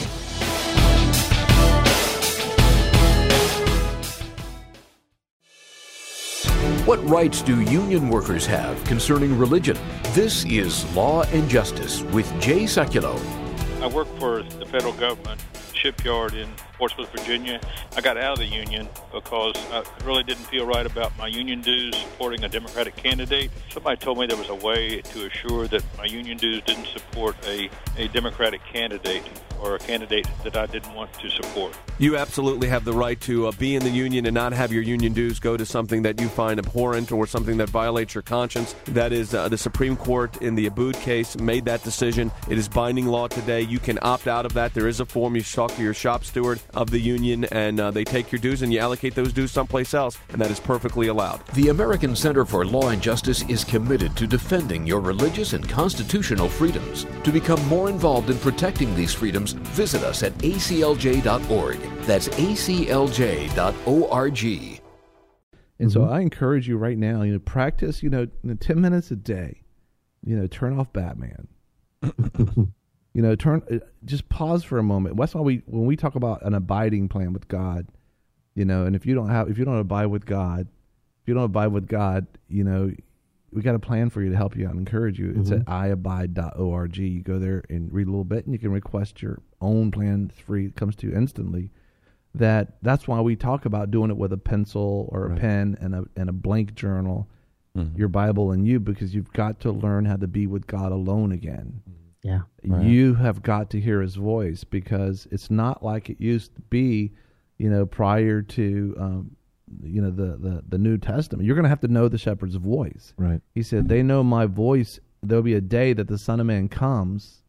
What rights do union workers have concerning religion? This is Law and Justice with Jay Sekulow. I work for the federal government shipyard in Portsmouth, Virginia. I got out of the union because I really didn't feel right about my union dues supporting a Democratic candidate. Somebody told me there was a way to assure that my union dues didn't support a Democratic candidate or a candidate that I didn't want to support. You absolutely have the right to be in the union and not have your union dues go to something that you find abhorrent or something that violates your conscience. That is the Supreme Court in the Abood case made that decision. It is binding law today. You can opt out of that. There is a form. You talk to your shop steward of the union, and they take your dues, and you allocate those dues someplace else, and that is perfectly allowed. The American Center for Law and Justice is committed to defending your religious and constitutional freedoms. To become more involved in protecting these freedoms, visit us at aclj.org. That's aclj.org. And so I encourage you right now, practice, 10 minutes a day, turn off Batman. Just pause for a moment. That's why when we talk about an abiding plan with God, and if you don't abide with God, we got a plan for you to help you out and encourage you. It's at iabide.org. You go there and read a little bit, and you can request your own plan. It's free. It comes to you instantly. That's why we talk about doing it with a pencil or a pen and a blank journal, your Bible and you, because you've got to learn how to be with God alone again. Yeah. You have got to hear his voice, because it's not like it used to be, prior to, the New Testament. You're going to have to know the shepherd's voice. Right. He said, they know my voice. There'll be a day that the Son of Man comes,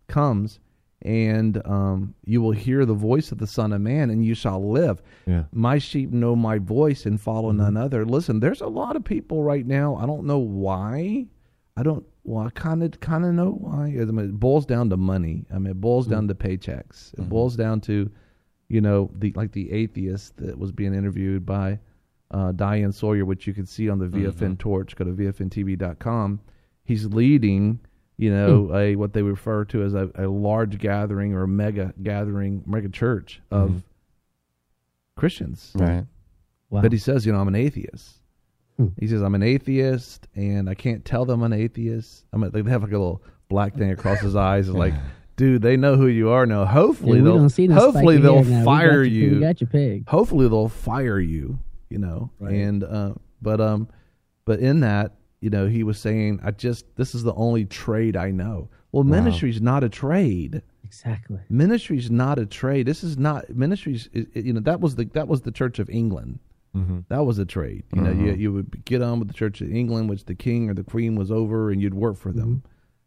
and you will hear the voice of the Son of Man, and you shall live. Yeah. My sheep know my voice and follow none other. Listen, there's a lot of people right now. I don't know why. I kind of know why. It boils down to money. It boils down to paychecks. It boils down to, the atheist that was being interviewed by Diane Sawyer, which you can see on the VFN Torch. Go to VFNTV.com. He's leading, what they refer to as a large gathering or a mega church of Christians. Right. Wow. But he says, I'm an atheist. He says, I'm an atheist, and I can't tell them I'm an atheist. They have like a little black thing across his eyes. It's like, dude, they know who you are now. Hopefully they'll fire you. You got your pig. Hopefully they'll fire you, Right. And but in that, he was saying, this is the only trade I know. Well, ministry's not a trade. Exactly. Ministry's not a trade. This is not ministry's. That was the Church of England. That was a trade. You would get on with the Church of England, which the king or the queen was over, and you'd work for them.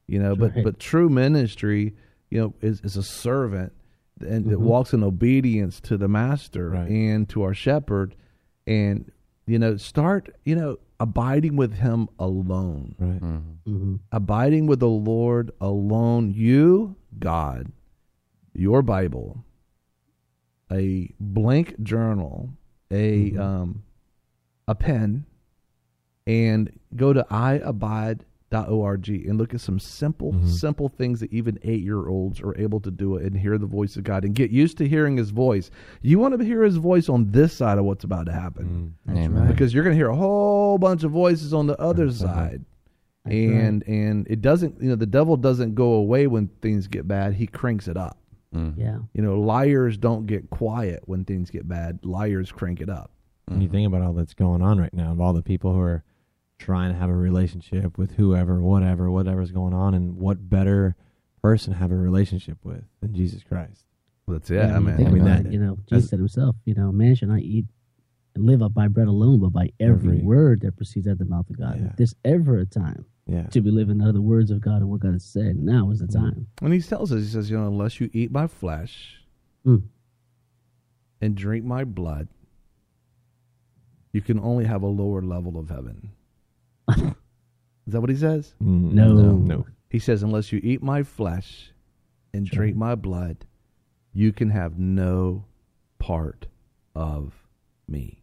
But true ministry, is a servant and it walks in obedience to the master and to our shepherd, and start abiding with him alone, abiding with the Lord alone. You, God, your Bible, a blank journal, a pen, and go to iabide.org and look at some simple things that even 8-year-olds are able to do and hear the voice of God and get used to hearing his voice. You want to hear his voice on this side of what's about to happen. That's right. Because you're going to hear a whole bunch of voices on the other side. And it doesn't, the devil doesn't go away when things get bad. He cranks it up. Yeah. Liars don't get quiet when things get bad. Liars crank it up. When you think about all that's going on right now, of all the people who are trying to have a relationship with whoever, whatever's going on, and what better person to have a relationship with than Jesus Christ? Well, that's it, man. Jesus said himself, man should not eat and live up by bread alone, but by every word that proceeds out of the mouth of God. If there's ever a time to be living out of the words of God and what God has said, now is the time. When he tells us, he says, unless you eat my flesh and drink my blood, you can only have a lower level of heaven. Is that what he says? No. He says, unless you eat my flesh and drink my blood, you can have no part of me.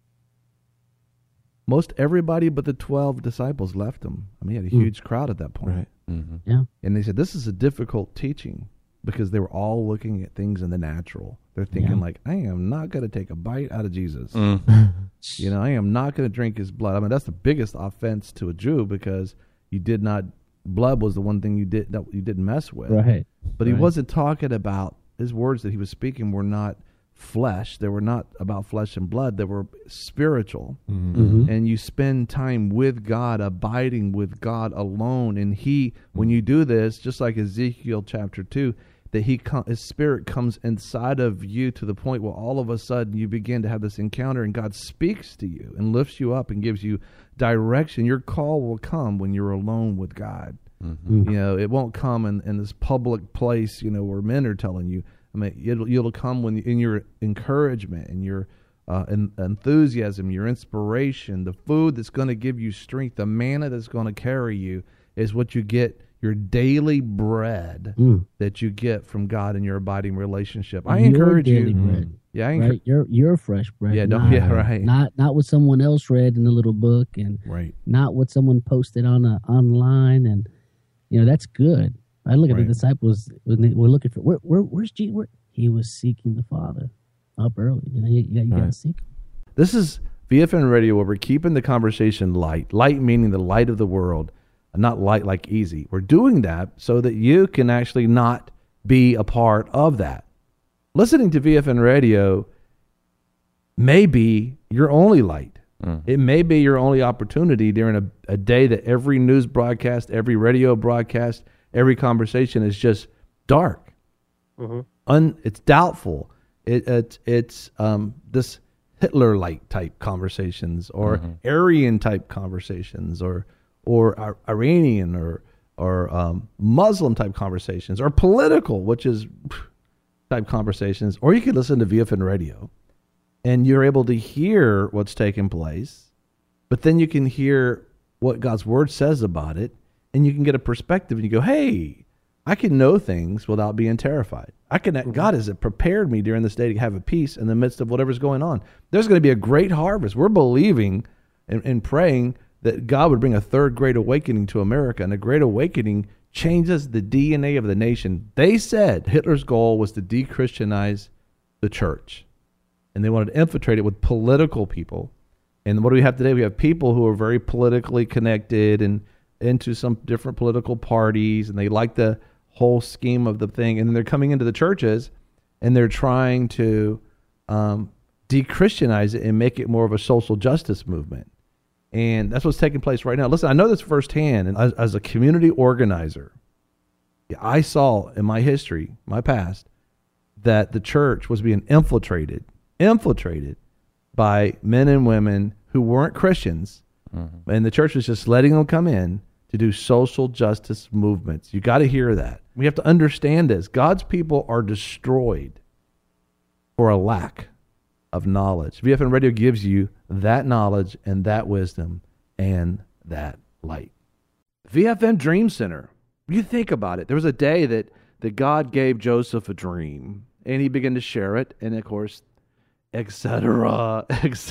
Most everybody but the 12 disciples left him. I mean, he had a huge crowd at that point. Right. Mm-hmm. Yeah. And they said, this is a difficult teaching, because they were all looking at things in the natural. They're thinking I am not going to take a bite out of Jesus. I am not going to drink his blood. I mean, that's the biggest offense to a Jew, because blood was the one thing you didn't mess with. Right. But he wasn't talking about, his words that he was speaking were not flesh. They were not about flesh and blood. They were spiritual. And you spend time with God, abiding with God alone. And when you do this, just like Ezekiel chapter 2, that his spirit comes inside of you to the point where all of a sudden you begin to have this encounter, and God speaks to you and lifts you up and gives you direction. Your call will come when you're alone with God. It won't come in this public place, where men are telling you. I mean, it'll come when in your encouragement and your enthusiasm, your inspiration, the food that's going to give you strength, the manna that's going to carry you is what you get. Your daily bread that you get from God in your abiding relationship. I encourage you. Bread, right? Your fresh bread. Yeah, right. Not what someone else read in a little book, and not what someone posted online, and that's good. I look at the disciples when they were looking for where's Jesus? He was seeking the Father up early. You got to seek him. This is VFN Radio, where we're keeping the conversation light. Light meaning the light of the world. Not light like easy. We're doing that so that you can actually not be a part of that. Listening to VFN Radio may be your only light. It may be your only opportunity during a day that every news broadcast, every radio broadcast, every conversation is just dark. It's doubtful. It's this Hitler-like type conversations, or Aryan-type conversations, or Iranian or Muslim type conversations, or political, which is type conversations. Or you could listen to VFN Radio, and you're able to hear what's taking place, but then you can hear what God's word says about it, and you can get a perspective, and you go, hey, I can know things without being terrified. God has prepared me during this day to have a peace in the midst of whatever's going on. There's going to be a great harvest. We're believing and praying that God would bring a third great awakening to America, and a great awakening changes the DNA of the nation. They said Hitler's goal was to de-Christianize the church, and they wanted to infiltrate it with political people. And what do we have today? We have people who are very politically connected and into some different political parties, and they like the whole scheme of the thing, and they're coming into the churches, and they're trying to de-Christianize it and make it more of a social justice movement. And that's what's taking place right now. Listen, I know this firsthand. And as a community organizer, I saw in my history, my past, that the church was being infiltrated by men and women who weren't Christians. And the church was just letting them come in to do social justice movements. You got to hear that. We have to understand this. God's people are destroyed for a lack of knowledge. VFN Radio gives you that knowledge and that wisdom and that light. VFN Dream Center. You think about it. There was a day that God gave Joseph a dream, and he began to share it, and of course, etc.,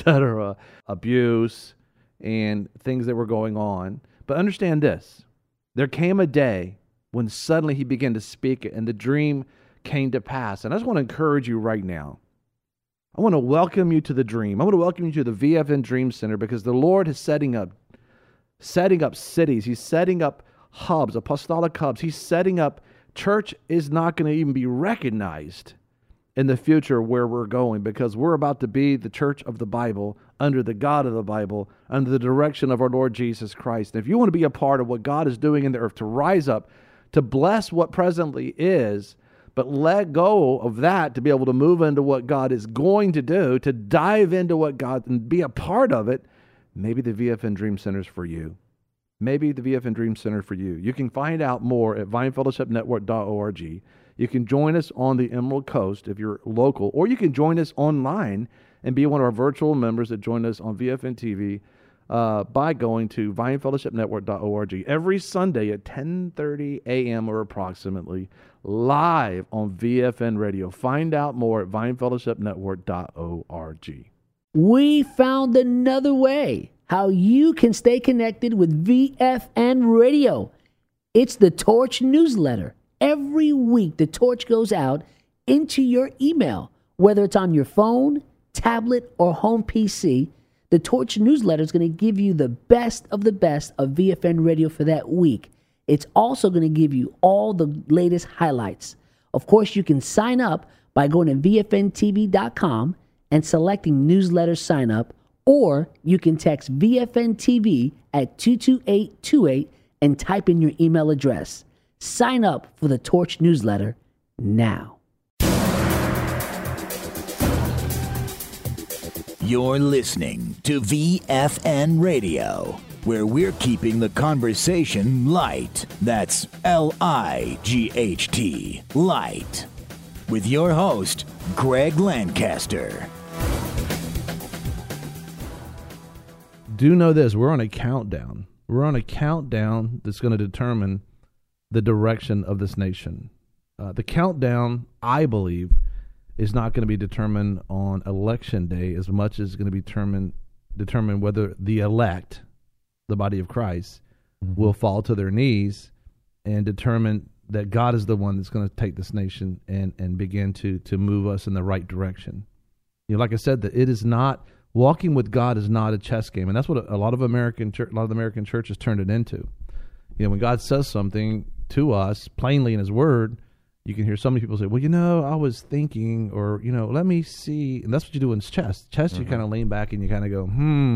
abuse and things that were going on. But understand this. There came a day when suddenly he began to speak it, and the dream came to pass. And I just want to encourage you right now. I want to welcome you to the dream. I want to welcome you to the VFN Dream Center, because the Lord is setting up cities. He's setting up hubs, apostolic hubs. He's setting up. Church is not going to even be recognized in the future where we're going, because we're about to be the church of the Bible, under the God of the Bible, under the direction of our Lord Jesus Christ. And if you want to be a part of what God is doing in the earth, to rise up, to bless what presently is, but let go of that to be able to move into what God is going to do, to dive into what God and be a part of it, maybe the VFN Dream Center is for you. Maybe the VFN Dream Center for you. You can find out more at vinefellowshipnetwork.org. You can join us on the Emerald Coast if you're local, or you can join us online and be one of our virtual members that join us on VFN TV by going to vinefellowshipnetwork.org every Sunday at 10:30 a.m. or approximately, live on VFN Radio. Find out more at vinefellowshipnetwork.org. We found another way how you can stay connected with VFN Radio. It's the Torch newsletter. Every week, the Torch goes out into your email, whether it's on your phone, tablet, or home PC. The Torch newsletter is going to give you the best of VFN Radio for that week. It's also going to give you all the latest highlights. Of course, you can sign up by going to VFNTV.com and selecting newsletter sign up, or you can text VFN TV at 22828 and type in your email address. Sign up for the Torch newsletter now. You're listening to VFN Radio, where we're keeping the conversation light. That's LIGHT, light. With your host, Greg Lancaster. Do know this, we're on a countdown. We're on a countdown that's going to determine the direction of this nation. The countdown, I believe, is not going to be determined on election day as much as going to be determine whether the elect, the body of Christ, will fall to their knees and determine that God is the one that's going to take this nation and begin to move us in the right direction. You know, like I said, that it is not, walking with God is not a chess game, and that's what a lot of the American churches turned it into. You know, when God says something to us plainly in His Word, you can hear so many people say, well, you know, I was thinking, or, you know, let me see. And that's what you do in chess. Chess, you kind of lean back and you kind of go,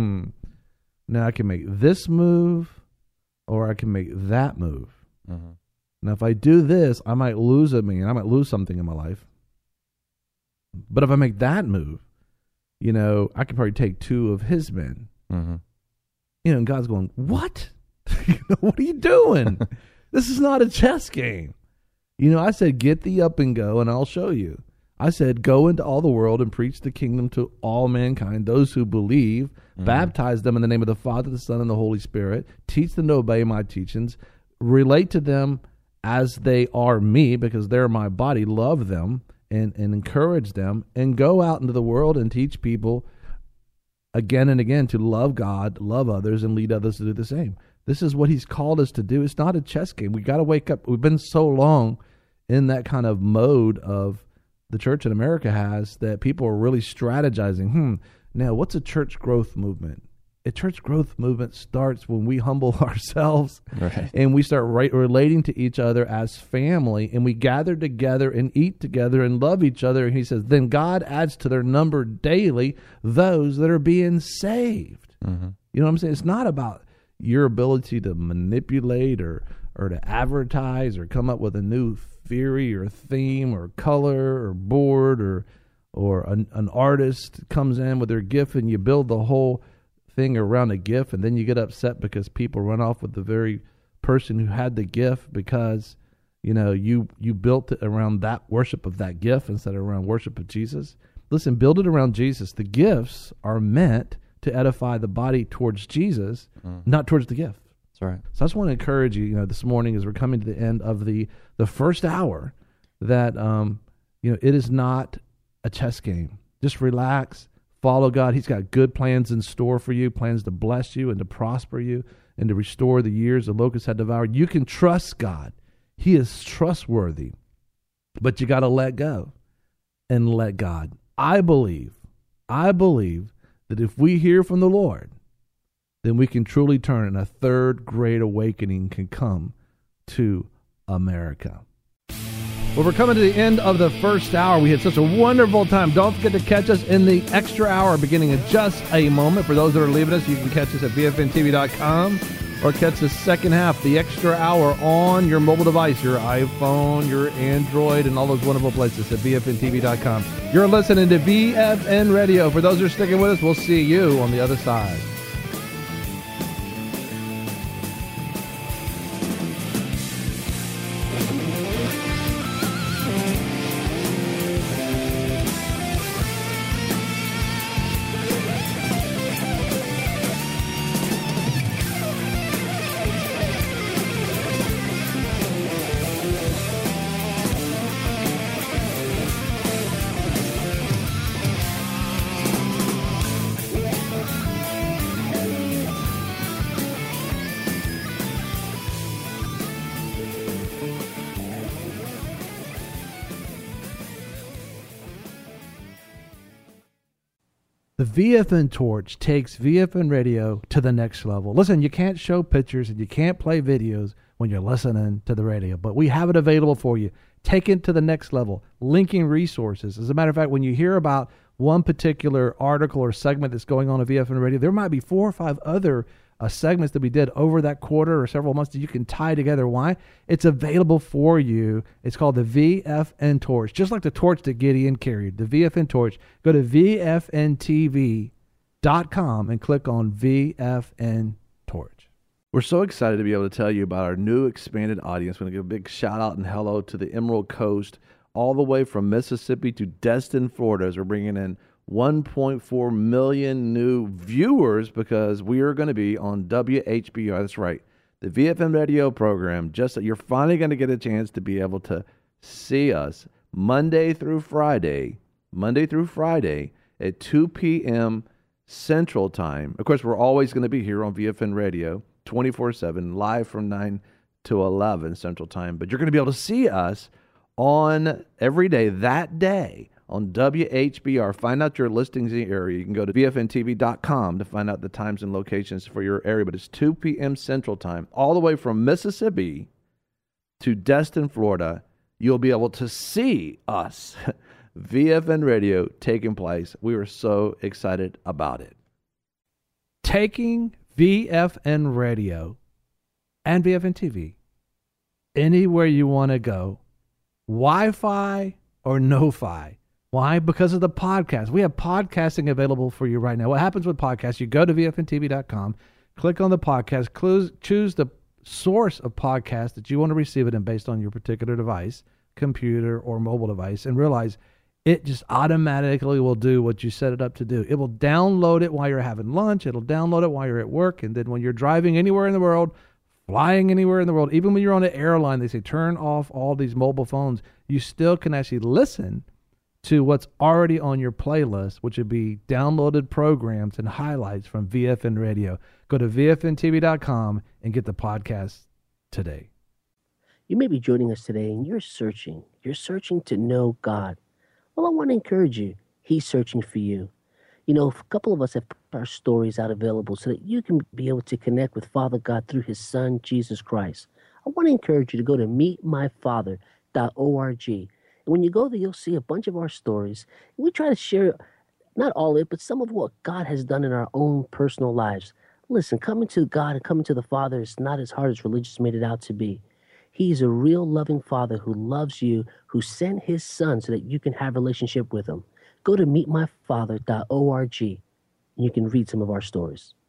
now I can make this move, or I can make that move. Now, if I do this, I might lose I might lose something in my life. But if I make that move, you know, I could probably take two of his men. You know, and God's going, what? What are you doing? This is not a chess game. You know, I said, get thee up and go, and I'll show you. I said, go into all the world and preach the kingdom to all mankind, those who believe, baptize them in the name of the Father, the Son, and the Holy Spirit, teach them to obey my teachings, relate to them as they are me, because they're my body, love them, and encourage them, and go out into the world and teach people again and again to love God, love others, and lead others to do the same. This is what He's called us to do. It's not a chess game. We got to wake up. We've been so long in that kind of mode of the church in America has, that people are really strategizing. Now, what's a church growth movement? A church growth movement starts when we humble ourselves and we start relating to each other as family, and we gather together and eat together and love each other. And He says, then God adds to their number daily those that are being saved. You know what I'm saying? It's not about your ability to manipulate or to advertise or come up with a new theory or theme or color or board, or an artist comes in with their gift and you build the whole thing around a gift, and then you get upset because people run off with the very person who had the gift because, you built it around that worship of that gift instead of around worship of Jesus. Listen, build it around Jesus. The gifts are meant to edify the body towards Jesus, not towards the gift. That's right. So I just want to encourage you, this morning as we're coming to the end of the first hour, that, it is not a chess game. Just relax, follow God. He's got good plans in store for you, plans to bless you and to prosper you and to restore the years the locusts had devoured. You can trust God. He is trustworthy, but you got to let go and let God. I believe that if we hear from the Lord, then we can truly turn and a third great awakening can come to America. Well, we're coming to the end of the first hour. We had such a wonderful time. Don't forget to catch us in the extra hour beginning in just a moment. For those that are leaving us, you can catch us at VFNTV.com or catch the second half, the extra hour, on your mobile device, your iPhone, your Android, and all those wonderful places at VFNTV.com. You're listening to VFN Radio. For those who are sticking with us, we'll see you on the other side. The VFN Torch takes VFN Radio to the next level. Listen, you can't show pictures and you can't play videos when you're listening to the radio, but we have it available for you. Take it to the next level, linking resources. As a matter of fact, when you hear about one particular article or segment that's going on at VFN Radio, there might be 4 or 5 other segments that we did over that quarter or several months that you can tie together. Why? It's available for you. It's called the VFN Torch, just like the torch that Gideon carried, the VFN Torch. Go to VFNTV.com and click on VFN Torch. We're so excited to be able to tell you about our new expanded audience. We're going to give a big shout out and hello to the Emerald Coast, all the way from Mississippi to Destin, Florida, as we're bringing in 1.4 million new viewers because we are going to be on WHBR. That's right, the VFN radio program. Just that you're finally going to get a chance to be able to see us Monday through Friday at 2 p.m. Central Time. Of course, we're always going to be here on VFN Radio 24/7, live from 9 to 11 Central Time. But you're going to be able to see us on every day that day on WHBR. Find out your listings in the area. You can go to VFNTV.com to find out the times and locations for your area. But it's 2 p.m. Central Time, all the way from Mississippi to Destin, Florida. You'll be able to see us, VFN Radio, taking place. We were so excited about it. Taking VFN Radio and VFN TV anywhere you want to go, Wi-Fi or no-fi. Why? Because of the podcast. We have podcasting available for you right now. What happens with podcasts? You go to VFNTV.com, click on the podcast, choose the source of podcast that you want to receive it in based on your particular device, computer or mobile device, and realize it just automatically will do what you set it up to do. It will download it while you're having lunch. It'll download it while you're at work. And then when you're driving anywhere in the world, flying anywhere in the world, even when you're on an airline, they say turn off all these mobile phones. You still can actually listen to what's already on your playlist, which would be downloaded programs and highlights from VFN Radio. Go to VFNTV.com and get the podcast today. You may be joining us today and you're searching to know God. Well, I want to encourage you. He's searching for you. You know, a couple of us have put our stories out available so that you can be able to connect with Father God through his son, Jesus Christ. I want to encourage you to go to meetmyfather.org. And when you go there, you'll see a bunch of our stories. We try to share, not all of it, but some of what God has done in our own personal lives. Listen, coming to God and coming to the Father is not as hard as religious made it out to be. He's a real loving Father who loves you, who sent his son so that you can have a relationship with him. Go to meetmyfather.org and you can read some of our stories.